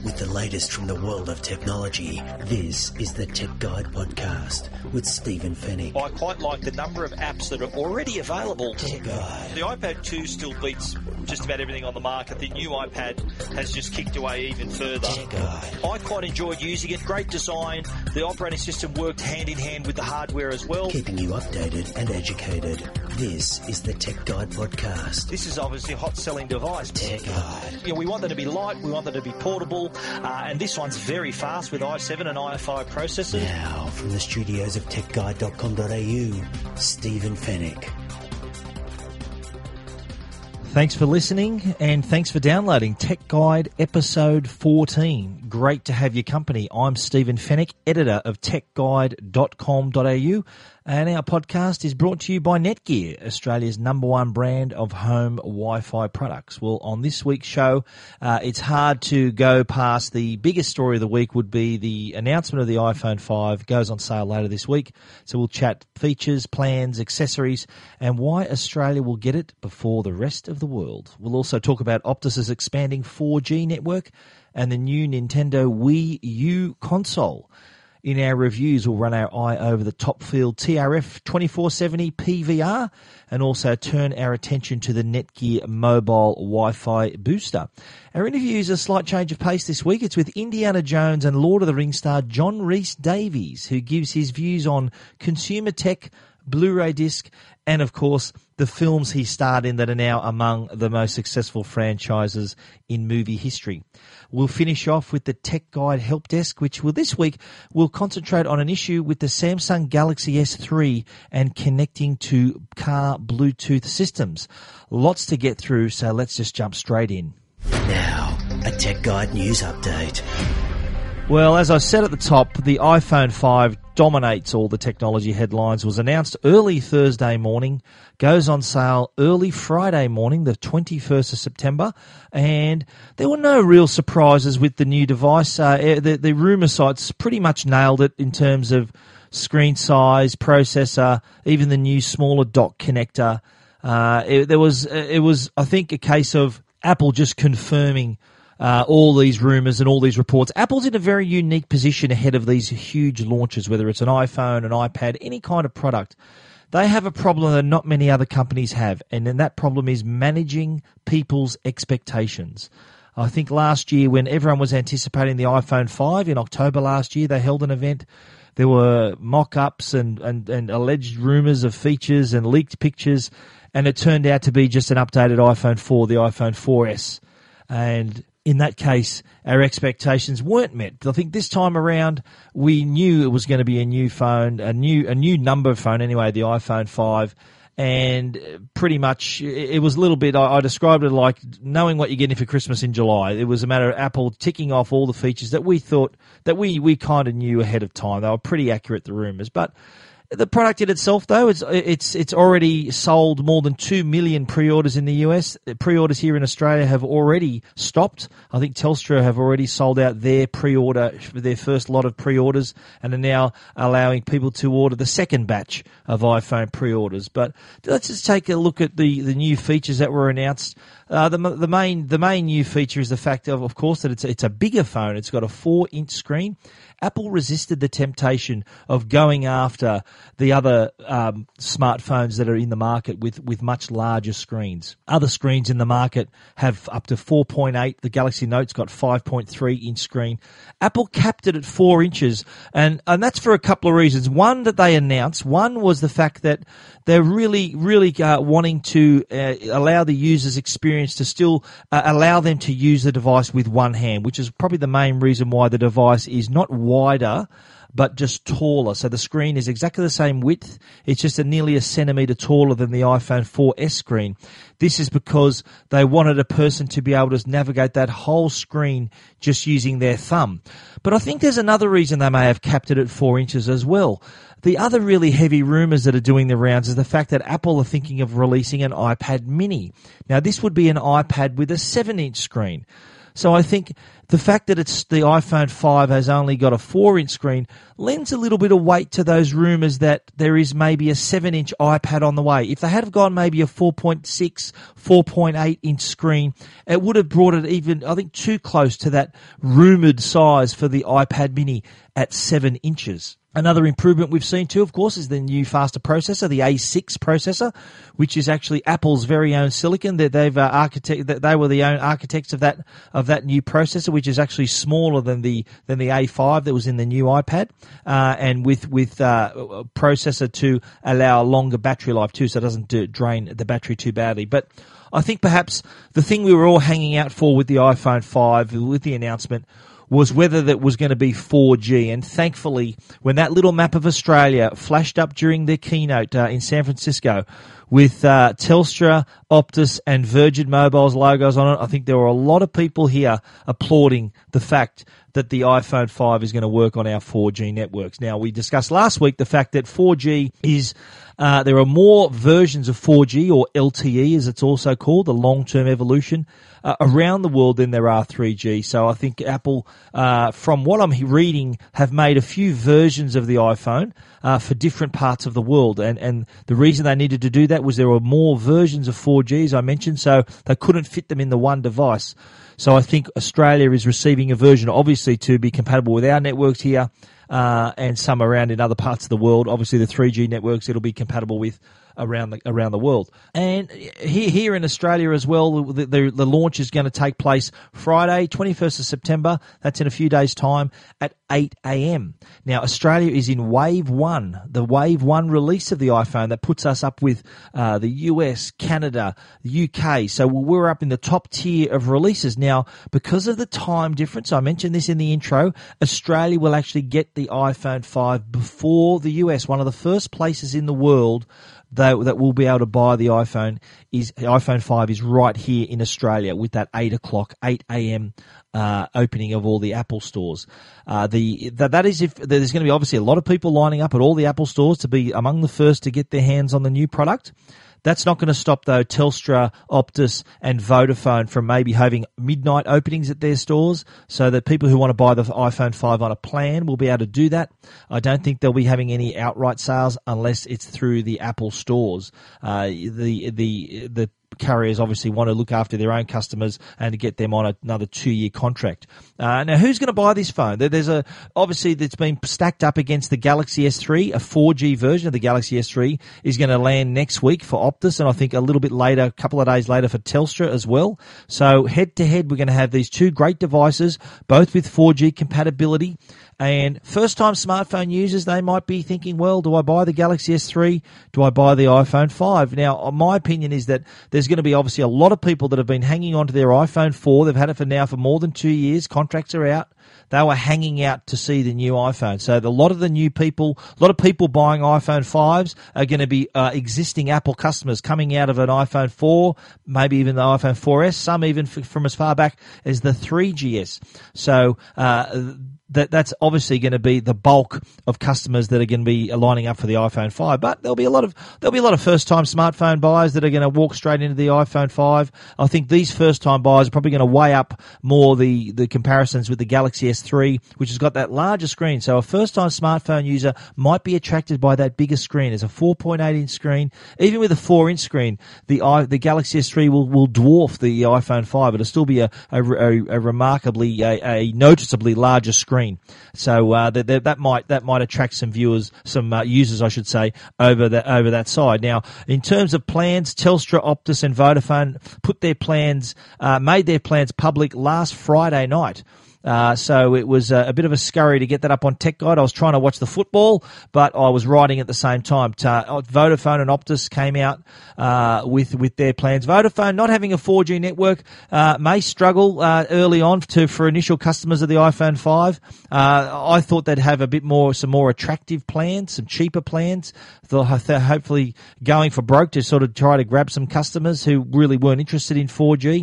with the latest from the world of technology. This is the Tech Guide Podcast with Stephen Fennick. I quite like the number of apps that are already available. Tech Guide. The iPad 2 still beats just about everything on the market. The new iPad has just kicked away even further. Tech Guide. I quite enjoyed using it. Great design. The operating system worked hand in hand with the hardware as well. Keeping you updated and educated. This is the Tech Guide Podcast. This is obviously a hot-selling device. Tech Guide. You know, we want them to be light, we want them to be portable, and this one's very fast with i7 and i5 processors. Now, from the studios of techguide.com.au, Stephen Fennick. Thanks for listening and thanks for downloading Tech Guide episode 14. Great to have your company. I'm Stephen Fennick, editor of techguide.com.au, and our podcast is brought to you by Netgear, Australia's #1 brand of home Wi-Fi products. Well, on this week's show, it's hard to go past the biggest story of the week would be the announcement of the iPhone 5 goes on sale later this week. So we'll chat features, plans, accessories, and why Australia will get it before the rest of the world. We'll also talk about Optus's expanding 4G network and the new Nintendo Wii U console. In our reviews, we'll run our eye over the Topfield TRF 2470 PVR and also turn our attention to the Netgear mobile Wi-Fi booster. Our interview is a slight change of pace this week. It's with Indiana Jones and Lord of the Rings star John Rhys-Davies, who gives his views on consumer tech, Blu-ray disc, and of course the films he starred in that are now among the most successful franchises in movie history. We'll finish off with the Tech Guide Help Desk, which this week will concentrate on an issue with the Samsung Galaxy S3 and connecting to car Bluetooth systems. Lots to get through, so let's just jump straight in. Now, a Tech Guide news update. Well, as I said at the top, the iPhone 5 dominates all the technology headlines. It was announced early Thursday morning, goes on sale early Friday morning, the 21st of September, and there were no real surprises with the new device. The rumour sites pretty much nailed it in terms of screen size, processor, even the new smaller dock connector. It was, I think, a case of Apple just confirming all these rumours and all these reports. Apple's in a very unique position ahead of these huge launches, whether it's an iPhone, an iPad, any kind of product. They have a problem that not many other companies have, and then that problem is managing people's expectations. I think last year when everyone was anticipating the iPhone 5 in October last year, they held an event. There were mock-ups and alleged rumours of features and leaked pictures, and it turned out to be just an updated iPhone 4, the iPhone 4S. And in that case, our expectations weren't met. I think this time around, we knew it was going to be a new phone, a new number phone anyway, the iPhone 5, and pretty much it was a little bit, I described it like knowing what you're getting for Christmas in July. It was a matter of Apple ticking off all the features that we thought, that we kind of knew ahead of time. They were pretty accurate, the rumours. But the product in itself, though, it's already sold more than 2 million pre-orders in the US. Pre-orders here in Australia have already stopped. I think Telstra have already sold out their pre-order, their first lot of pre-orders, and are now allowing people to order the second batch of iPhone pre-orders. But let's just take a look at the new features that were announced. The main new feature is the fact of course, that it's a bigger phone. It's got a 4-inch screen. Apple resisted the temptation of going after the other smartphones that are in the market with much larger screens. Other screens in the market have up to 4.8. The Galaxy Note's got 5.3-inch screen. Apple capped it at 4 inches, and that's for a couple of reasons. One that they announced. One was the fact that they're really wanting to allow the user's experience to still allow them to use the device with one hand, which is probably the main reason why the device is not wider but just taller. So the screen is exactly the same width. It's just nearly a centimetre taller than the iPhone 4S screen. This is because they wanted a person to be able to navigate that whole screen just using their thumb. But I think there's another reason they may have capped it at 4 inches as well. The other really heavy rumours that are doing the rounds is the fact that Apple are thinking of releasing an iPad mini. Now, this would be an iPad with a 7-inch screen. So I think the fact that it's the iPhone 5 has only got a 4-inch screen lends a little bit of weight to those rumours that there is maybe a 7-inch iPad on the way. If they had have gone maybe a 4.6, 4.8-inch screen, it would have brought it even, I think, too close to that rumoured size for the iPad mini at 7 inches. Another improvement we've seen too, of course, is the new faster processor, the A6 processor, which is actually Apple's very own silicon. They were the own architects of that new processor, which is actually smaller than the A5 that was in the new iPad, and with processor to allow a longer battery life too, so it doesn't drain the battery too badly. But I think perhaps the thing we were all hanging out for with the iPhone 5, with the announcement, was whether that was going to be 4G. And thankfully, when that little map of Australia flashed up during their keynote in San Francisco with Telstra, Optus and Virgin Mobile's logos on it, I think there were a lot of people here applauding the fact that the iPhone 5 is going to work on our 4G networks. Now, we discussed last week the fact that 4G is there are more versions of 4G, or LTE as it's also called, the long-term evolution, around the world than there are 3G. So I think Apple, from what I'm reading, have made a few versions of the iPhone for different parts of the world. And the reason they needed to do that was there were more versions of 4G, as I mentioned, so they couldn't fit them in the one device. So I think Australia is receiving a version, obviously, to be compatible with our networks here, and some around in other parts of the world. Obviously, the 3G networks it'll be compatible with around the world. And here in Australia as well, the launch is going to take place Friday, 21st of September. That's in a few days' time at 8 a.m. Now, Australia is in Wave 1, the Wave 1 release of the iPhone that puts us up with the US, Canada, the UK. So we're up in the top tier of releases. Now, because of the time difference, I mentioned this in the intro, Australia will actually get the iPhone 5 before the US. One of the first places in the world that will be able to buy the iPhone 5 is right here in Australia with that 8 a.m. Opening of all the Apple stores. That is if there's going to be obviously a lot of people lining up at all the Apple stores to be among the first to get their hands on the new product. That's not going to stop, though, Telstra, Optus and Vodafone from maybe having midnight openings at their stores, so that people who want to buy the iPhone 5 on a plan will be able to do that. I don't think they'll be having any outright sales unless it's through the Apple stores. The carriers obviously want to look after their own customers and to get them on another 2-year contract. Now, who's going to buy this phone? Obviously that's been stacked up against the Galaxy S3. A 4G version of the Galaxy S3 is going to land next week for Optus, and I think a little bit later, a couple of days later, for Telstra as well. So head to head, we're going to have these two great devices, both with 4G compatibility. And first-time smartphone users, they might be thinking, well, do I buy the Galaxy S3? Do I buy the iPhone 5? Now, my opinion is that there's going to be obviously a lot of people that have been hanging on to their iPhone 4. They've had it for more than 2 years. Contracts are out. They were hanging out to see the new iPhone. So a lot of people buying iPhone 5s are going to be existing Apple customers coming out of an iPhone 4, maybe even the iPhone 4S, some even from as far back as the 3GS. So that's obviously going to be the bulk of customers that are going to be lining up for the iPhone 5. But there'll be a lot of first-time smartphone buyers that are going to walk straight into the iPhone 5. I think these first-time buyers are probably going to weigh up more the comparisons with the Galaxy S3, which has got that larger screen. So a first-time smartphone user might be attracted by that bigger screen. There's a 4.8-inch screen. Even with a 4-inch screen, the Galaxy S3 will dwarf the iPhone 5. It'll still be a remarkably, a noticeably larger screen. So that might attract some viewers, some users, I should say, over that side. Now, in terms of plans, Telstra, Optus, and Vodafone made their plans public last Friday night. So it was a bit of a scurry to get that up on Tech Guide. I was trying to watch the football, but I was writing at the same time. Vodafone and Optus came out with their plans. Vodafone, not having a 4G network, may struggle early on for initial customers of the iPhone 5. I thought they'd have some more attractive plans, some cheaper plans. They're hopefully going for broke to sort of try to grab some customers who really weren't interested in 4G.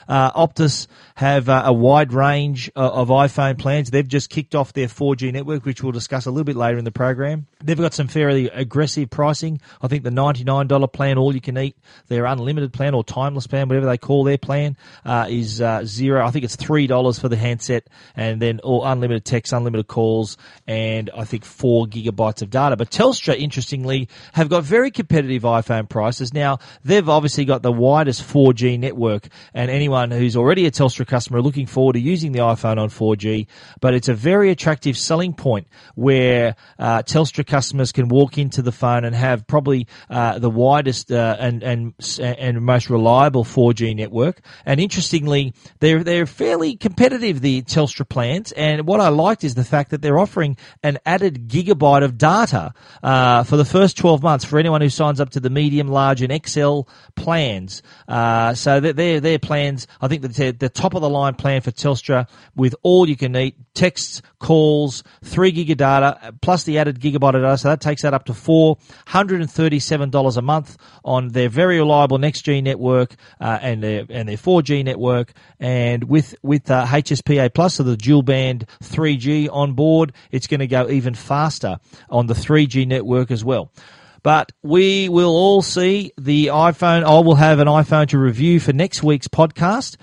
Optus have a wide range of iPhone plans. They've just kicked off their 4G network, which we'll discuss a little bit later in the program. They've got some fairly aggressive pricing. I think the $99 plan, all you can eat, their unlimited plan or timeless plan, whatever they call their plan, is zero. I think it's $3 for the handset, and then all unlimited text, unlimited calls, and I think 4 gigabytes of data. But Telstra, interestingly, have got very competitive iPhone prices. Now, they've obviously got the widest 4G network, and anyone who's already a Telstra customer are looking forward to using the iPhone on 4G, but it's a very attractive selling point where Telstra customers can walk into the phone and have probably the widest and most reliable 4G network. And interestingly, they're fairly competitive, the Telstra plans, and what I liked is the fact that they're offering an added gigabyte of data for the first 12 months for anyone who signs up to the medium, large, and XL plans. So their plans, I think the top of the line plan for Telstra with all you can eat, texts, calls, 3 gig of data, plus the added gigabyte of data, so that takes that up to $437 a month on their very reliable NextG network and their 4G network, and with HSPA Plus, so the dual band 3G on board, it's going to go even faster on the 3G network as well. But we will all see the iPhone. I will have an iPhone to review for next week's podcast.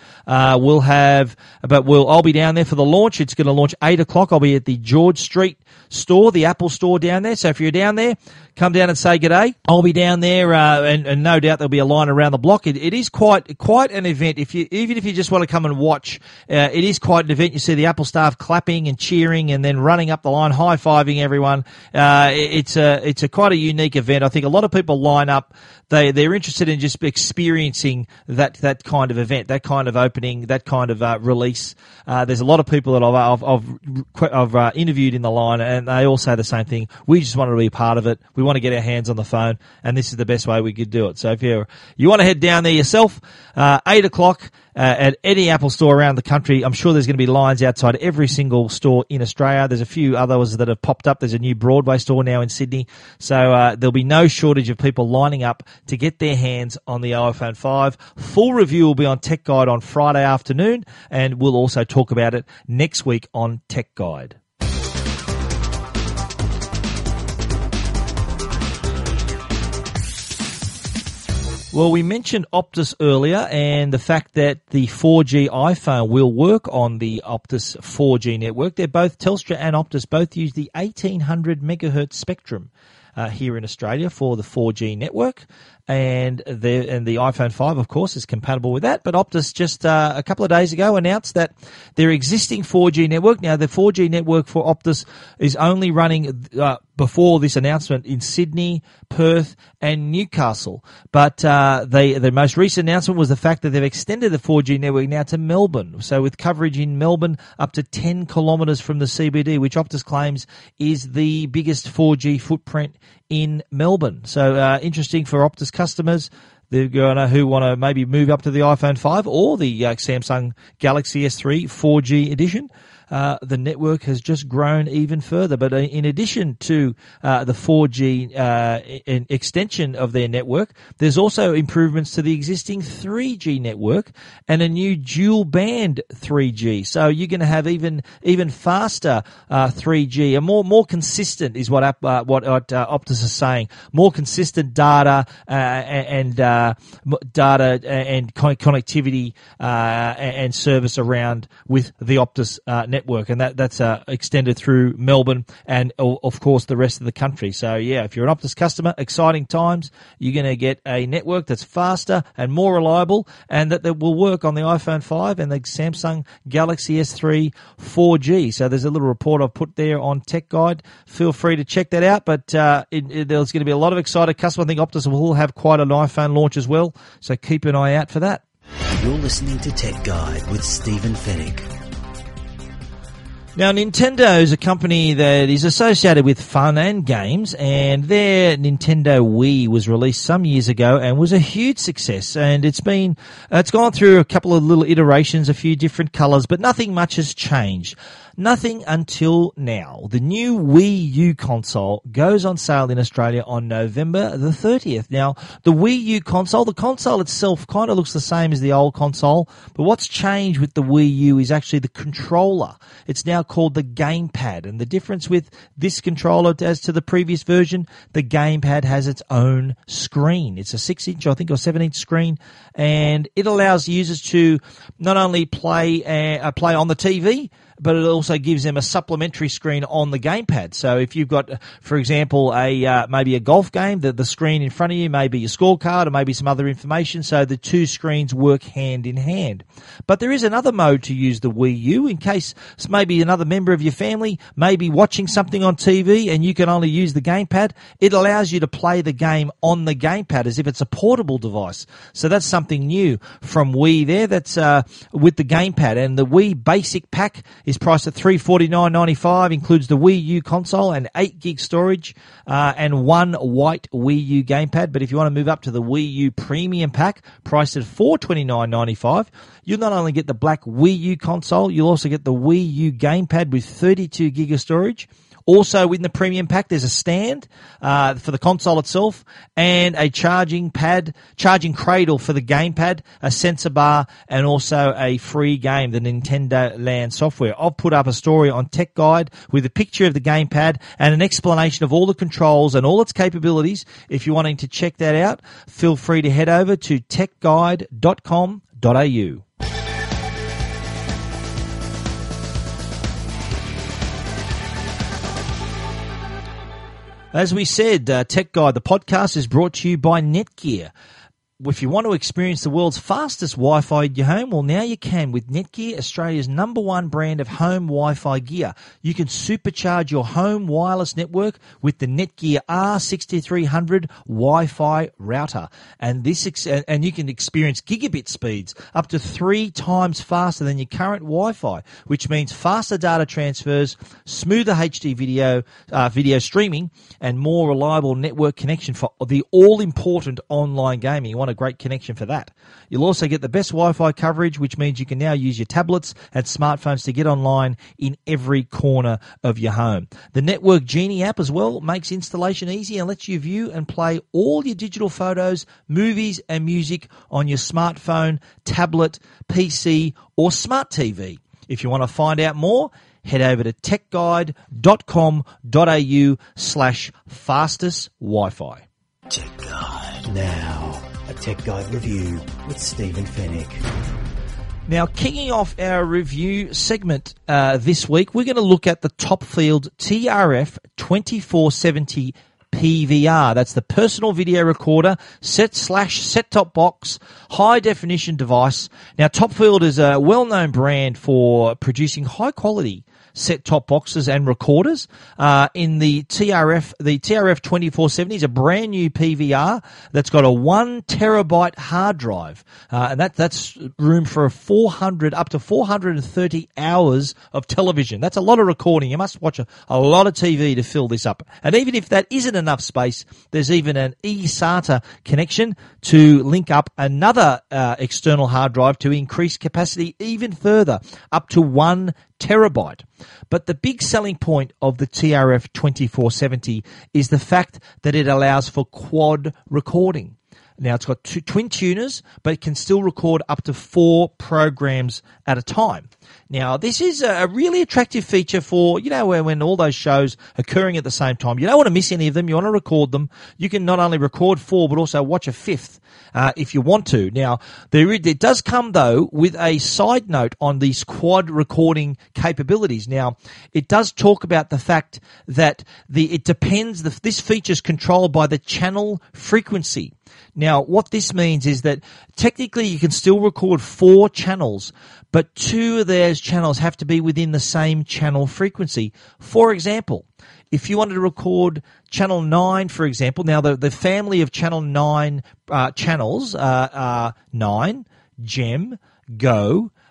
I'll be down there for the launch. It's going to launch 8 o'clock. I'll be at the George Street store, the Apple store down there. So if you're down there, come down and say g'day. I'll be down there, and no doubt there'll be a line around the block. It is quite an event. Even if you just want to come and watch, it is quite an event. You see the Apple staff clapping and cheering, and then running up the line, high-fiving everyone. It's a quite a unique event. I think a lot of people line up. They're interested in just experiencing that kind of event, that kind of opening, that kind of release. There's a lot of people that I've interviewed in the line, and they all say the same thing. We just want to be a part of it. We want to get our hands on the phone, and this is the best way we could do it. So if you want to head down there yourself, 8 o'clock at any Apple store around the country. I'm sure there's going to be lines outside every single store in Australia. There's a few others that have popped up. There's a new Broadway store now in Sydney. So there'll be no shortage of people lining up to get their hands on the iPhone 5. Full review will be on Tech Guide on Friday afternoon, and we'll also talk about it next week on Tech Guide. Well, we mentioned Optus earlier and the fact that the 4G iPhone will work on the Optus 4G network. They're both, Telstra and Optus, both use the 1800 megahertz spectrum here in Australia for the 4G network. And the iPhone 5, of course, is compatible with that. But Optus just a couple of days ago announced that their existing 4G network, now the 4G network for Optus is only running before this announcement in Sydney, Perth, and Newcastle. But the most recent announcement was the fact that they've extended the 4G network now to Melbourne. So with coverage in Melbourne up to 10 kilometres from the CBD, which Optus claims is the biggest 4G footprint in Melbourne. So interesting for Optus customers who want to maybe move up to the iPhone 5 or the Samsung Galaxy S3 4G edition. The network has just grown even further. But in addition to the 4G extension of their network, there's also improvements to the existing 3G network and a new dual band 3G. So you're going to have even faster 3G, and more consistent is what Optus is saying. More consistent data and connectivity and service around with the Optus network. And that's extended through Melbourne and, of course, the rest of the country. So, yeah, if you're an Optus customer, exciting times. You're going to get a network that's faster and more reliable, and that will work on the iPhone 5 and the Samsung Galaxy S3 4G. So there's a little report I've put there on Tech Guide. Feel free to check that out. But there's going to be a lot of excited customers. I think Optus will have quite an iPhone launch as well. So keep an eye out for that. You're listening to Tech Guide with Stephen Fennick. Now, Nintendo is a company that is associated with fun and games, and their Nintendo Wii was released some years ago and was a huge success. And it's gone through a couple of little iterations, a few different colors, but nothing much has changed. Nothing until now. The new Wii U console goes on sale in Australia on November the 30th. Now, the Wii U console, the console itself kind of looks the same as the old console, but what's changed with the Wii U is actually the controller. It's now called the gamepad, and the difference with this controller as to the previous version, the gamepad has its own screen. It's a 6-inch, I think, or 7-inch screen, and it allows users to not only play on the TV, but it also gives them a supplementary screen on the gamepad. So if you've got, for example, maybe a golf game, the screen in front of you may be your scorecard or maybe some other information, so the two screens work hand in hand. But there is another mode to use the Wii U in case maybe another member of your family may be watching something on TV and you can only use the gamepad. It allows you to play the game on the gamepad as if it's a portable device. So that's something new from Wii there. That's with the gamepad. And the Wii Basic Pack is priced at $349.95, includes the Wii U console and 8 gig storage and one white Wii U gamepad. But if you want to move up to the Wii U Premium Pack, priced at $429.95, you'll not only get the black Wii U console, you'll also get the Wii U gamepad with 32 gig of storage. Also, within the premium pack, there's a stand for the console itself and a charging cradle for the gamepad, a sensor bar, and also a free game, the Nintendo Land software. I've put up a story on Tech Guide with a picture of the gamepad and an explanation of all the controls and all its capabilities. If you're wanting to check that out, feel free to head over to techguide.com.au. As we said, Tech Guide, the podcast, is brought to you by Netgear. If you want to experience the world's fastest Wi-Fi in your home, well, now you can with Netgear, Australia's #1 brand of home Wi-Fi gear. You can supercharge your home wireless network with the Netgear R6300 Wi-Fi router. And you can experience gigabit speeds up to 3 times faster than your current Wi-Fi, which means faster data transfers, smoother HD video streaming, and more reliable network connection for the all-important online gaming. You want a great connection for that. You'll also get the best Wi-Fi coverage, which means you can now use your tablets and smartphones to get online in every corner of your home. The Network Genie app as well makes installation easy and lets you view and play all your digital photos, movies and music on your smartphone, tablet, PC or smart TV. If you want to find out more, head over to techguide.com.au/fastest Wi-Fi. Tech Guide. Now, a Tech Guide review with Stephen Fennick. Now, kicking off our review segment this week, we're going to look at the Topfield TRF 2470 PVR. That's the personal video recorder, set/set-top box, high-definition device. Now, Topfield is a well-known brand for producing high-quality set-top boxes and recorders. In the TRF 2470 is a brand new PVR that's got a 1 terabyte hard drive, and that's room for up to 430 hours of television. That's a lot of recording. You must watch a lot of TV to fill this up. And even if that isn't enough space, there's even an eSATA connection to link up another external hard drive to increase capacity even further, up to 1 terabyte. But the big selling point of the TRF 2470 is the fact that it allows for quad recording. Now, it's got 2 twin tuners, but it can still record up to 4 programs at a time. Now, this is a really attractive feature for, when all those shows are occurring at the same time. You don't want to miss any of them. You want to record them. You can not only record 4, but also watch a 5th if you want to. Now, it does come, though, with a side note on these quad recording capabilities. Now, it does talk about the fact that this feature is controlled by the channel frequency. Now, what this means is that technically you can still record 4 channels, but 2 of those channels have to be within the same channel frequency. For example, if you wanted to record channel 9, for example, now the family of channel 9 channels are 9, Gem, Go,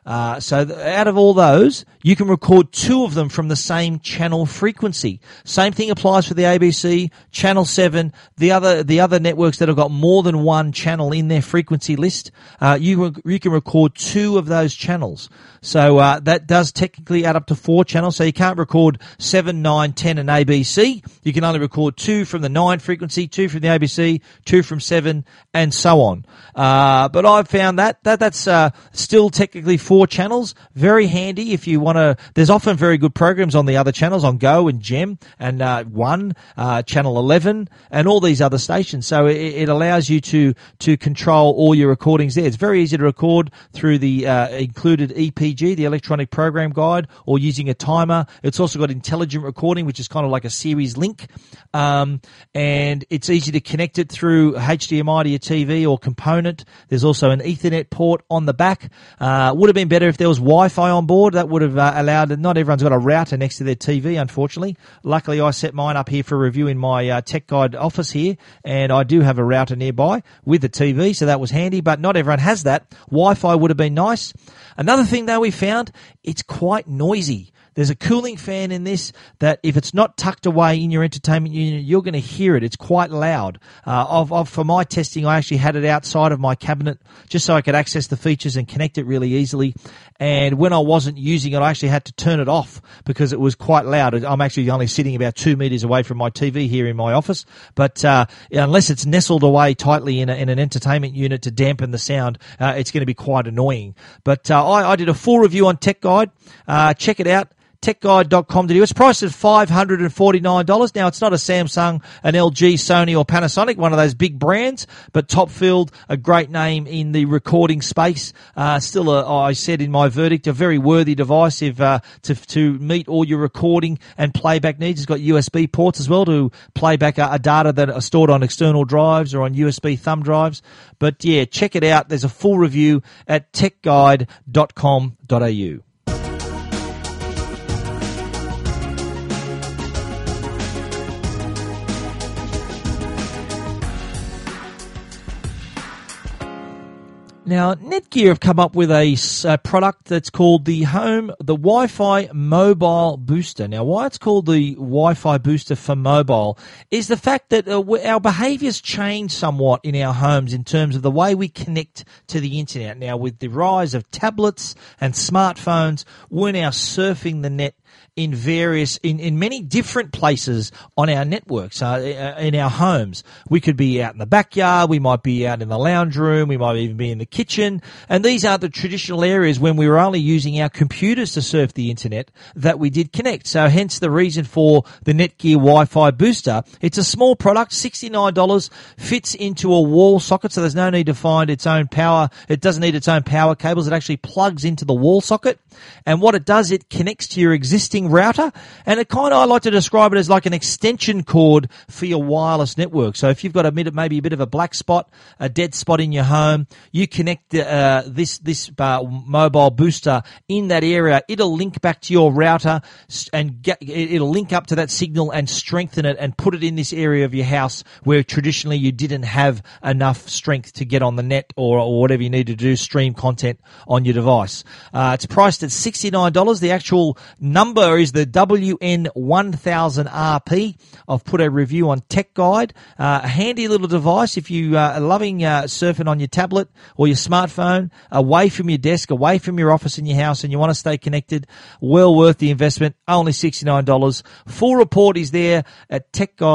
Out of all those, you can record 2 of them from the same channel frequency. Same thing applies for the ABC, Channel 7, the other networks that have got more than one channel in their frequency list. You can record 2 of those channels. So that does technically add up to 4 channels. So you can't record 7, 9, 10 and ABC. You can only record 2 from the 9 frequency, 2 from the ABC, 2 from 7, and so on. But I've found that's still technically 4 channels. Very handy if you want to. There's often very good programs on the other channels, on Go and Gem and One, Channel 11, and all these other stations. So it allows you to control all your recordings there. It's very easy to record through the included EPG, the electronic program guide, or using a timer. It's also got intelligent recording, which is kind of like a series link, and it's easy to connect it through HDMI to your TV or component. There's also an Ethernet port on the back. Would have been better if there was Wi-Fi on board. That would have allowed. Not everyone's got a router next to their TV, unfortunately. Luckily, I set mine up here for review in my Tech Guide office here, and I do have a router nearby with the TV, so that was handy, but not everyone has that. Wi-Fi would have been nice. Another thing, though, we found, it's quite noisy. There's a cooling fan in this that if it's not tucked away in your entertainment unit, you're going to hear it. It's quite loud. For my testing, I actually had it outside of my cabinet just so I could access the features and connect it really easily. And when I wasn't using it, I actually had to turn it off because it was quite loud. I'm actually only sitting about 2 meters away from my TV here in my office. But unless it's nestled away tightly in an entertainment unit to dampen the sound, it's going to be quite annoying. But I did a full review on Tech Guide. Check it out. techguide.com.au. It's priced at $549. Now, it's not a Samsung, an LG, Sony or Panasonic, one of those big brands, but Topfield, a great name in the recording space. Still, I said in my verdict, a very worthy device if to meet all your recording and playback needs. It's got USB ports as well to play back a data that are stored on external drives or on USB thumb drives. But yeah, check it out. There's a full review at techguide.com.au. Now, Netgear have come up with a product that's called the Wi-Fi Mobile Booster. Now, why it's called the Wi-Fi Booster for mobile is the fact that our behaviours change somewhat in our homes in terms of the way we connect to the internet. Now, with the rise of tablets and smartphones, we're now surfing the net in many different places on our networks, in our homes. We could be out in the backyard, we might be out in the lounge room, we might even be in the kitchen, and these are the traditional areas when we were only using our computers to surf the internet that we did connect. So hence the reason for the Netgear Wi-Fi Booster. It's a small product, $69, fits into a wall socket, so there's no need to find its own power. It doesn't need its own power cables. It actually plugs into the wall socket, and what it does, it connects to your existing router, and I like to describe it as like an extension cord for your wireless network. So if you've got maybe a bit of a black spot, a dead spot in your home, you connect this mobile booster in that area. It'll link back to your router and it'll link up to that signal and strengthen it and put it in this area of your house where traditionally you didn't have enough strength to get on the net or whatever you need to do, stream content on your device. It's priced at $69. The actual number is the WN1000RP. I've put a review on Tech Guide. A handy little device if you are loving surfing on your tablet or your smartphone, away from your desk, away from your office in your house, and you want to stay connected. Well worth the investment. Only $69. Full report is there at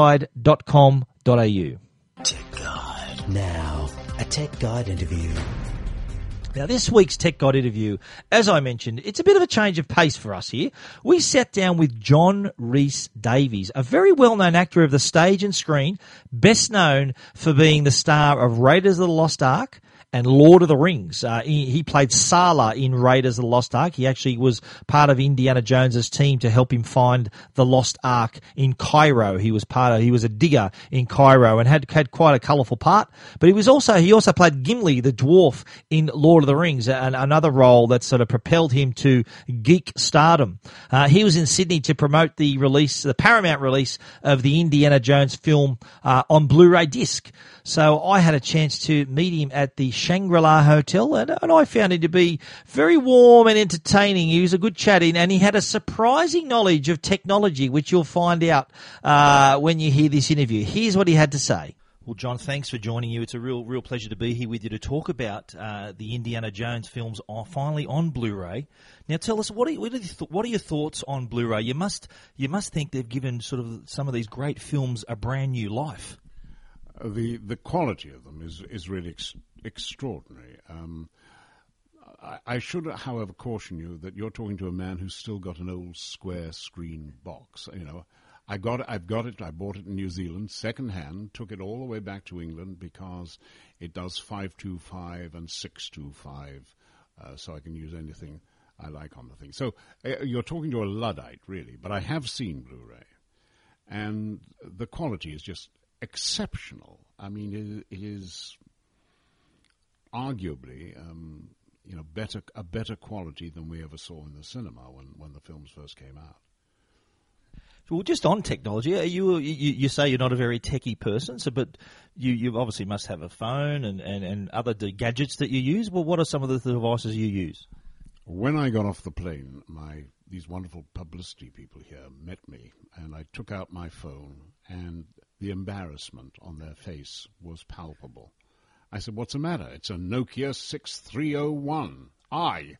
techguide.com.au. Tech Guide. Now, a Tech Guide interview. Now, this week's Tech Guide interview, as I mentioned, it's a bit of a change of pace for us here. We sat down with John Rhys Davies, a very well-known actor of the stage and screen, best known for being the star of Raiders of the Lost Ark and Lord of the Rings. He played Sala in Raiders of the Lost Ark. He actually was part of Indiana Jones's team to help him find the Lost Ark in Cairo. He was a digger in Cairo and had quite a colourful part. But he also played Gimli, the dwarf, in Lord of the Rings, and another role that sort of propelled him to geek stardom. He was in Sydney to promote the Paramount release of the Indiana Jones film on Blu-ray disc. So I had a chance to meet him at the Shangri-La Hotel, and I found him to be very warm and entertaining. He was a good chat in, and he had a surprising knowledge of technology, which you'll find out when you hear this interview. Here's what he had to say. Well, John, thanks for joining you. It's a real pleasure to be here with you to talk about the Indiana Jones films are finally on Blu-ray. Now, tell us what are your thoughts on Blu-ray? You must think they've given sort of some of these great films a brand new life. The quality of them is really extraordinary. I should, however, caution you that you're talking to a man who's still got an old square screen box. You know, I've got it. I bought it in New Zealand, second hand. Took it all the way back to England because it does 525 and 625, so I can use anything I like on the thing. So you're talking to a Luddite, really. But I have seen Blu-ray, and the quality is just exceptional. I mean, it is arguably, a better quality than we ever saw in the cinema when the films first came out. Well, just on technology, you say you're not a very techie person, but you obviously must have a phone and other gadgets that you use. Well, what are some of the devices you use? When I got off the plane, these wonderful publicity people here met me, and I took out my phone, and the embarrassment on their face was palpable. I said, "What's the matter?" "It's a Nokia 6301i,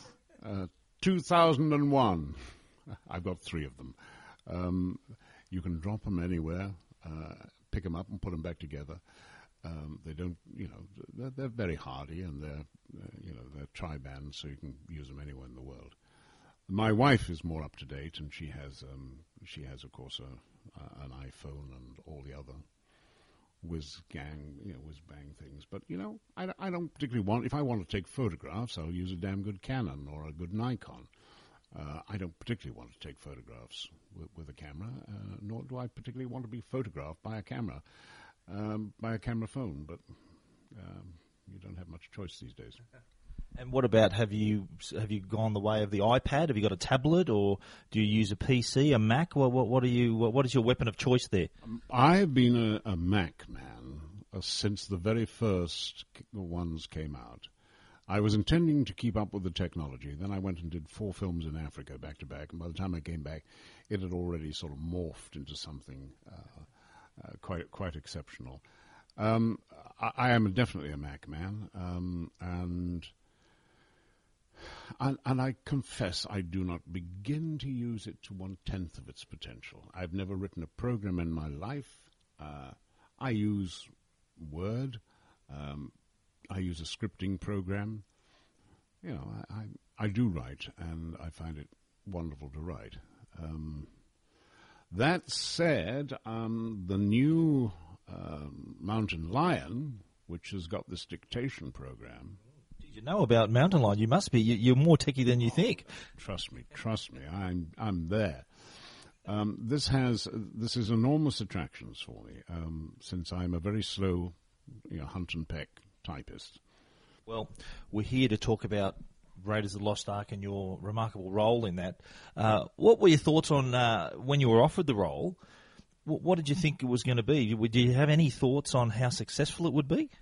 2001. I've got 3 of them. You can drop them anywhere, pick them up and put them back together. They don't, they're very hardy, and they're tri-band, so you can use them anywhere in the world. My wife is more up to date, and she has of course an iPhone and all the other whiz-bang things. But I don't particularly want. If I want to take photographs, I'll use a damn good Canon or a good Nikon. I don't particularly want to take photographs with a camera, nor do I particularly want to be photographed by a camera phone. But you don't have much choice these days. And what about, have you gone the way of the iPad? Have you got a tablet, or do you use a PC, a Mac? What is your weapon of choice there? I've been a Mac man since the very first ones came out. I was intending to keep up with the technology. Then I went and did 4 films in Africa back to back, and by the time I came back, it had already sort of morphed into something quite exceptional. I am definitely a Mac man, and I confess I do not begin to use it to 1/10 of its potential. I've never written a program in my life. I use Word. I use a scripting program. I do write, and I find it wonderful to write. That said, the new Mountain Lion, which has got this dictation program. Did you know about Mountain Lion? You must be. You're more techie than you think. Trust me. I'm there. This is enormous attractions for me, since I'm a very slow, hunt and peck typist. Well, we're here to talk about Raiders of the Lost Ark and your remarkable role in that. What were your thoughts on when you were offered the role? What did you think it was going to be? Did you have any thoughts on how successful it would be?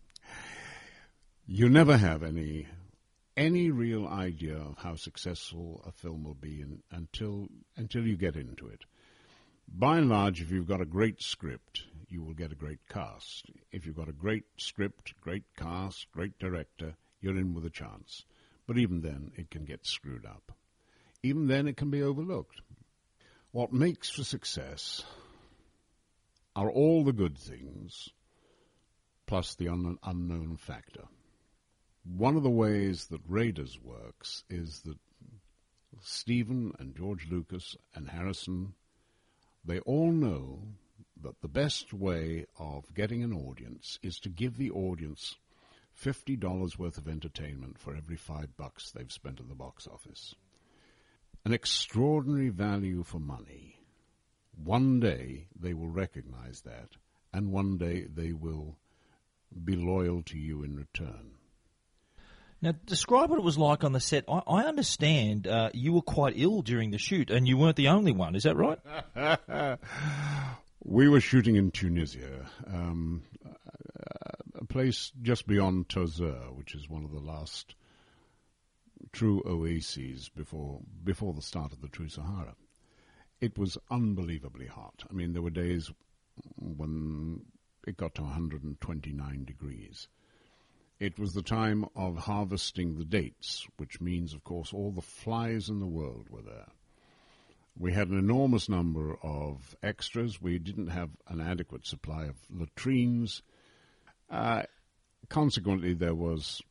You never have any real idea of how successful a film will be until you get into it. By and large, if you've got a great script, you will get a great cast. If you've got a great script, great cast, great director, you're in with a chance. But even then, it can get screwed up. Even then, it can be overlooked. What makes for success are all the good things, plus the unknown factor. One of the ways that Raiders works is that Stephen and George Lucas and Harrison, they all know that the best way of getting an audience is to give the audience $50 worth of entertainment for every $5 they've spent at the box office. An extraordinary value for money. One day they will recognize that, and one day they will be loyal to you in return. Now, describe what it was like on the set. I understand you were quite ill during the shoot, and you weren't the only one. Is that right? We were shooting in Tunisia. place just beyond Tozeur, which is one of the last true oases before the start of the true Sahara. It was unbelievably hot. I mean, there were days when it got to 129 degrees. It was the time of harvesting the dates, which means, of course, all the flies in the world were there. We had an enormous number of extras. We didn't have an adequate supply of latrines. Consequently, there was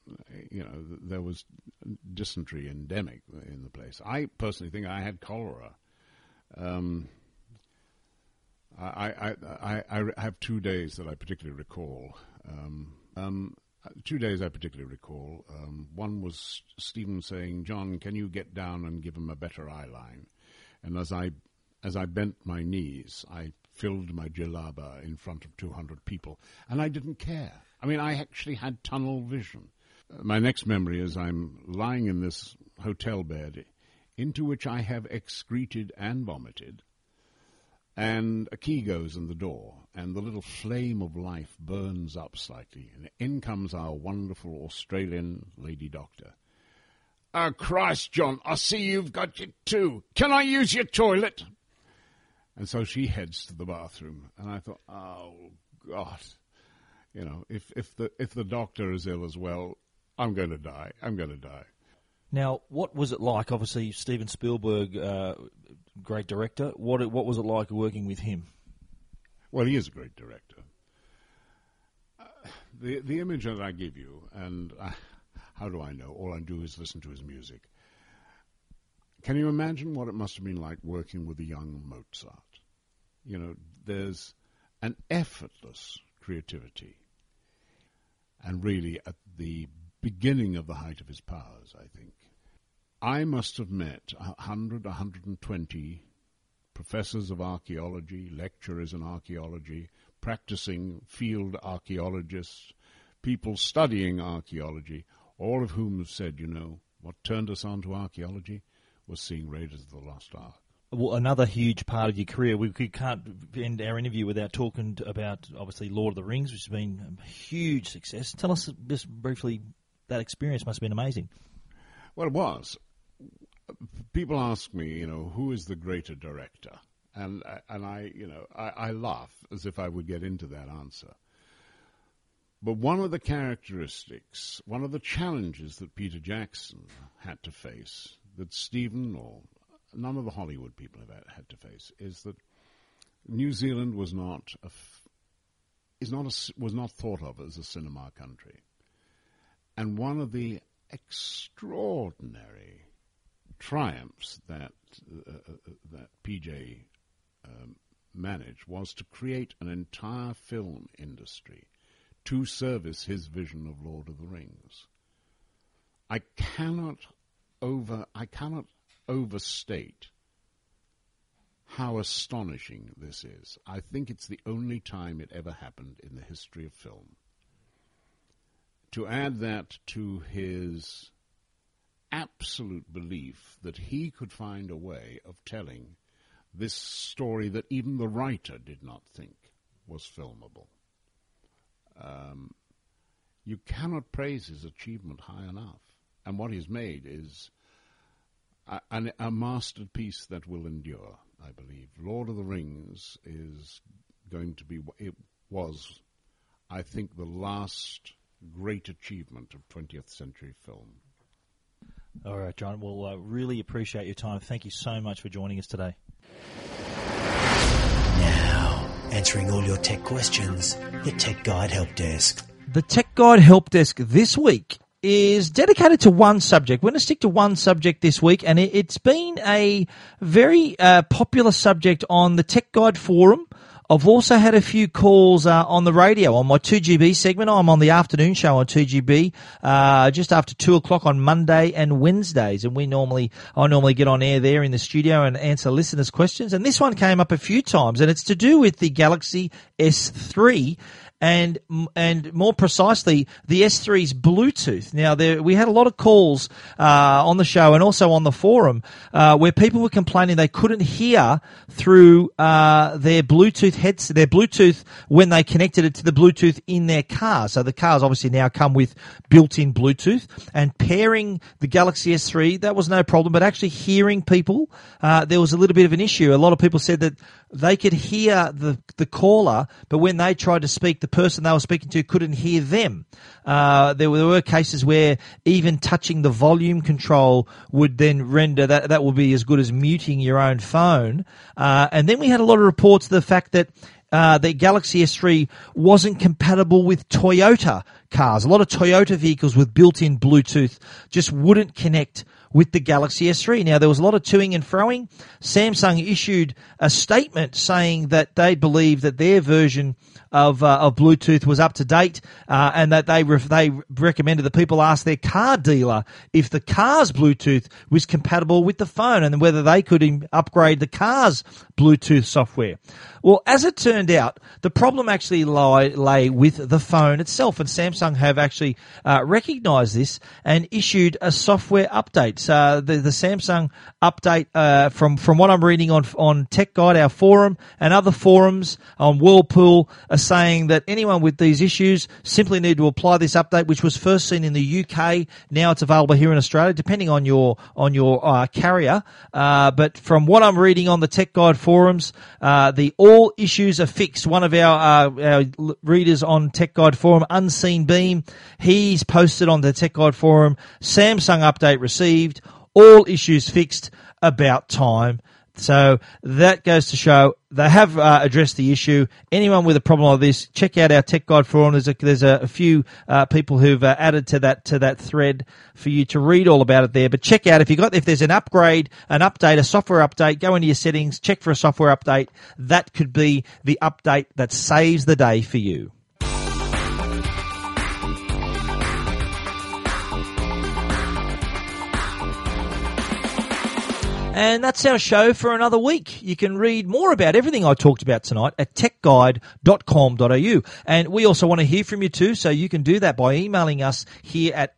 dysentery endemic in the place. I personally think I had cholera. I have 2 days that I particularly recall. 2 days I particularly recall. One was Stephen saying, "John, can you get down and give him a better eye line?" And as I bent my knees, I filled my jalaba in front of 200 people, and I didn't care. I mean, I actually had tunnel vision. My next memory is I'm lying in this hotel bed into which I have excreted and vomited, and a key goes in the door, and the little flame of life burns up slightly, and in comes our wonderful Australian lady doctor. "Oh, Christ, John, I see you've got it too. Can I use your toilet?" And so she heads to the bathroom, and I thought, oh, God, if the doctor is ill as well, I'm going to die. I'm going to die. Now, what was it like? Obviously, Steven Spielberg, great director. What was it like working with him? Well, he is a great director. The image that I give you, and how do I know? All I do is listen to his music. Can you imagine what it must have been like working with a young Mozart? There's an effortless creativity. And really, at the beginning of the height of his powers, I think, I must have met 100, 120 professors of archaeology, lecturers in archaeology, practicing field archaeologists, people studying archaeology, all of whom have said, what turned us on to archaeology was seeing Raiders of the Lost Ark. Well, another huge part of your career, we can't end our interview without talking about, obviously, Lord of the Rings, which has been a huge success. Tell us just briefly, that experience must have been amazing. Well, it was. People ask me, who is the greater director? And I laugh as if I would get into that answer. But one of the characteristics, one of the challenges that Peter Jackson had to face, that Stephen or none of the Hollywood people have had to face, is that New Zealand was not thought of as a cinema country. And one of the extraordinary triumphs that PJ managed was to create an entire film industry to service his vision of Lord of the Rings. I cannot overstate how astonishing this is. I think it's the only time it ever happened in the history of film. To add that to his absolute belief that he could find a way of telling this story that even the writer did not think was filmable. You cannot praise his achievement high enough. And what he's made is a masterpiece that will endure, I believe. Lord of the Rings is going to be, it was, I think, the last great achievement of 20th century film. All right, John. Well, really appreciate your time. Thank you so much for joining us today. Now, answering all your tech questions, the Tech Guide Help Desk. The Tech Guide Help Desk this week is dedicated to one subject. We're going to stick to one subject this week, and it's been a very popular subject on the Tech Guide forum. I've also had a few calls on the radio on my 2GB segment. I'm on the afternoon show on 2GB just after 2 o'clock on Monday and Wednesdays, and I normally get on air there in the studio and answer listeners' questions. And this one came up a few times, and it's to do with the Galaxy S3 and more precisely, the S3's Bluetooth. Now, we had a lot of calls on the show and also on the forum where people were complaining they couldn't hear through their Bluetooth when they connected it to the Bluetooth in their car. So the cars obviously now come with built-in Bluetooth, and pairing the Galaxy S3, that was no problem, but actually hearing people, there was a little bit of an issue. A lot of people said that they could hear the caller, but when they tried to speak, the person they were speaking to couldn't hear them. There were cases where even touching the volume control would then render that would be as good as muting your own phone. And then we had a lot of reports of the fact that the Galaxy S3 wasn't compatible with Toyota cars. A lot of Toyota vehicles with built-in Bluetooth just wouldn't connect with the Galaxy S3. Now, there was a lot of toing and froing. Samsung issued a statement saying that they believe that their version of Bluetooth was up to date, and that they recommended that people ask their car dealer if the car's Bluetooth was compatible with the phone and whether they could upgrade the car's Bluetooth software. Well, as it turned out, the problem actually lay with the phone itself, and Samsung have actually recognized this and issued a software update. So the Samsung update, from what I'm reading on Tech Guide, our forum, and other forums on Whirlpool, are saying that anyone with these issues simply need to apply this update, which was first seen in the UK. Now it's available here in Australia, depending on your carrier. But from what I'm reading on the Tech Guide forums, all issues are fixed. One of our readers on Tech Guide forum, Unseen Beam, he's posted on the Tech Guide forum, Samsung update received, all issues fixed, about time. So that goes to show they have addressed the issue. Anyone with a problem like this, check out our Tech Guide forum. There's a few people who've added to that thread for you to read all about it there. But check out if there's an upgrade, an update, a software update, go into your settings, check for a software update. That could be the update that saves the day for you. And that's our show for another week. You can read more about everything I talked about tonight at techguide.com.au. And we also want to hear from you too, so you can do that by emailing us here at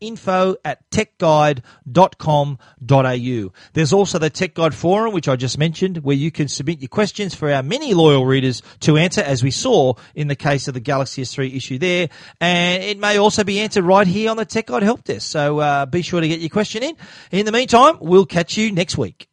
info@techguide.com.au. There's also the Tech Guide forum, which I just mentioned, where you can submit your questions for our many loyal readers to answer, as we saw in the case of the Galaxy S3 issue there. And it may also be answered right here on the Tech Guide Help Desk. So be sure to get your question in. In the meantime, we'll catch you next week.